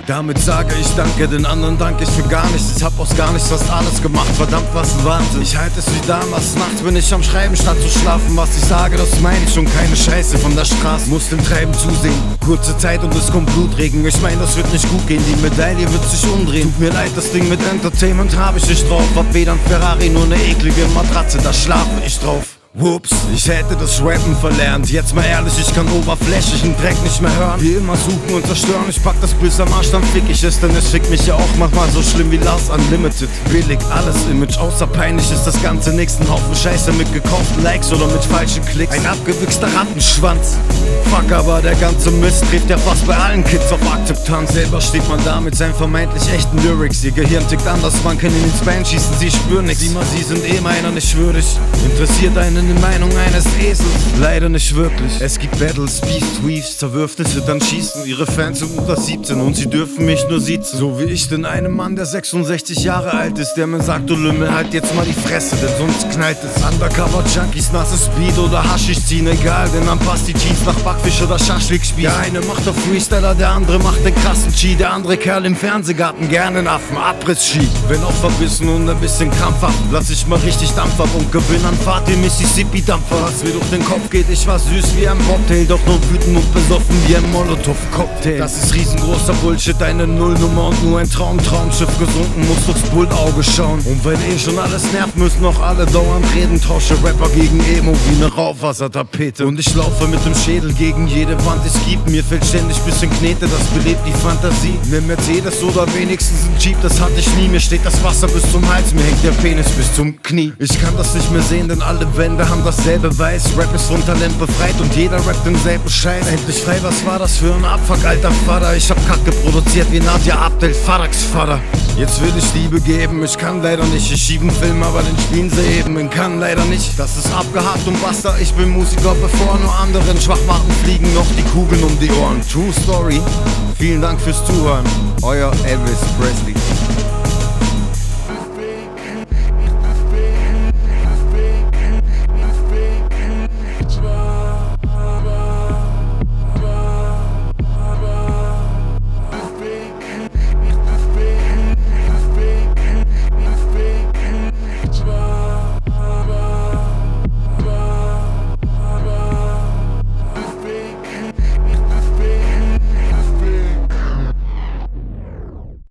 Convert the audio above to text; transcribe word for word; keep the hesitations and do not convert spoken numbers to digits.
Damit sage ich danke, den anderen danke ich für gar nichts. Ich hab aus gar nichts fast alles gemacht, verdammt was ein Wahnsinn. Ich halte es wie damals, nachts bin ich am Schreiben statt zu schlafen. Was ich sage, das meine ich und keine Scheiße von der Straße. Muss dem Treiben zusehen, kurze Zeit und es kommt Blutregen. Ich mein, das wird nicht gut gehen, die Medaille wird sich umdrehen. Tut mir leid, das Ding mit Entertainment hab ich nicht drauf. Hab weder ein Ferrari, nur ne eklige Matratze, da schlafe ich drauf. Whoops, ich hätte das Rappen verlernt. Jetzt mal ehrlich, ich kann oberflächlichen Dreck nicht mehr hören. Wie immer suchen und zerstören, ich pack das Biss am Arsch, dann fick ich es. Denn es fickt mich ja auch manchmal so schlimm wie Lars Unlimited. Billig, alles Image, außer peinlich ist das ganze nix. Ein Haufen Scheiße mit gekauften Likes oder mit falschen Klicks. Ein abgewichster Rattenschwanz. Fuck, aber der ganze Mist trifft ja fast bei allen Kids auf Akzeptanz. Selber steht man da mit seinen vermeintlich echten Lyrics. Ihr Gehirn tickt anders, man kann in den Span schießen, sie spüren nix. Sieh mal, sie sind eh meiner nicht würdig. Interessiert einen die Meinung eines Esels? Leider nicht wirklich. Es gibt Battles, Beef, Tweets, Zerwürfnisse, dann schießen. Ihre Fans sind unter siebzehn und sie dürfen mich nur siezen. So wie ich den einen Mann, der sechsundsechzig Jahre alt ist, der mir sagt, du Lümmel, halt jetzt mal die Fresse, denn sonst knallt es. Undercover-Junkies, nasses Speed oder Haschisch ziehen, egal, denn dann passt die Jeans nach Backfisch oder Schaschlik-Spieß. Der eine macht auf Freestyler, der andere macht den krassen Cheat. Der andere Kerl im Fernsehgarten, gerne einen Affen, Abriss-Ski. Wenn auch verbissen und ein bisschen krampfhaft, lass ich mal richtig Dampf ab und gewinn an Fahrt in Mississippi. Was mir durch den Kopf geht, ich war süß wie ein Cocktail, doch nur wütend und besoffen wie ein Molotow-Cocktail. Das ist riesengroßer Bullshit, eine Nullnummer und nur ein Traum, Traumschiff gesunken, muss durchs Bullauge schauen. Und wenn eh schon alles nervt, müssen noch alle dauernd reden, tausche Rapper gegen Emo wie ne Rauchwassertapete. Und ich laufe mit dem Schädel gegen jede Wand, es gibt mir fällt ständig bisschen Knete, das belebt die Fantasie. Ne Mercedes oder wenigstens ein Jeep, das hatte ich nie, mir steht das Wasser bis zum Hals, mir hängt der Penis bis zum Knie. Ich kann das nicht mehr sehen, denn alle Wände haben dasselbe Weiß. Rap ist von Talent befreit und jeder rappt denselben Scheiß. Endlich frei, was war das für ein Abfuck, alter Vater? Ich hab Kacke produziert wie Nadja Abdel, Faraks Vater. Jetzt will ich Liebe geben, ich kann leider nicht. Ich schieb einen Film, aber den spielen sie eben. Ich kann leider nicht, das ist abgehakt und basta. Ich bin Musiker, bevor nur anderen Schwachmaten fliegen noch die Kugeln um die Ohren. True Story, vielen Dank fürs Zuhören. Euer Elvis Presley.